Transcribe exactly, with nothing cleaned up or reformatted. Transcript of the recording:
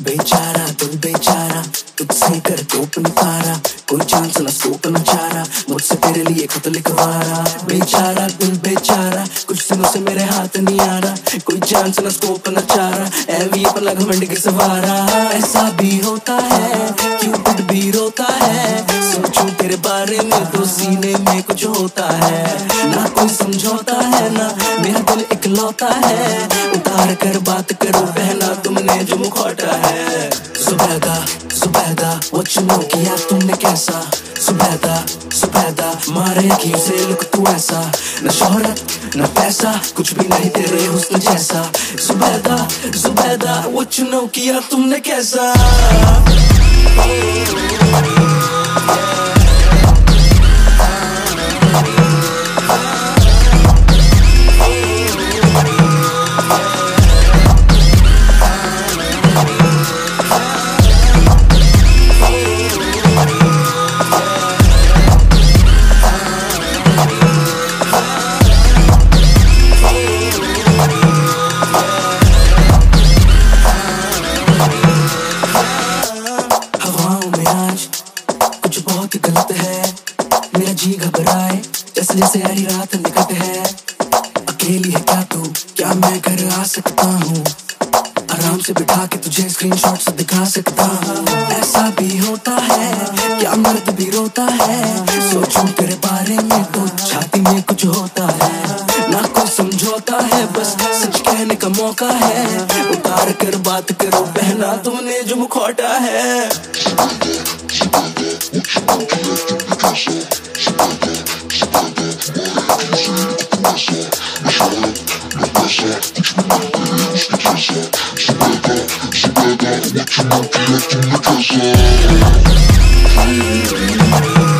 बेचारा दिल बेचारा, तुझसे कर कोप न पारा, कोई चांस न सोप न चारा, मुझसे तेरे लिए खुद लिखवारा। बेचारा दिल बेचारा, कुछ दिनों से मेरे हाथ नहीं आ रहा, कोई चांस न स्कोप न चारा, एवी अपना घमंड के सवारा। ऐसा भी होता है क्यूपिड भी रोता है, सोचूं तेरे बारे में तो सीने में कुछ होता है। ना कोई समझौता है ना मेरा दिल इकलौता है, उतार कर बात करो पहना तुमने जो मुखौटा है। Zubaida Zubaida what you know किया तुमने कैसा, सुबैदा सुबैदा मारे अखीर से लुक तू ऐसा, न शोहरत न पैसा कुछ भी नहीं तेरे हुस्न जैसा। Zubaida Zubaida what you know किया तुमने कैसा। कुछ बहुत गलत है, मेरा जी घबराए जैसे जैसे हरी रात निकट है। अकेली है क्या तू, क्या मैं घर आ सकता हूँ, आराम से बिठा के तुझे स्क्रीनशॉट्स दिखा सकता हूँ। ऐसा भी होता है क्या मर्द भी रोता है, सोचूं तेरे बारे में तो छाती में कुछ होता है। ना कोई समझौता है बस सच कहने का मौका है, उतार कर बात करो पहना तुमने जो मुखौटा है। What you know,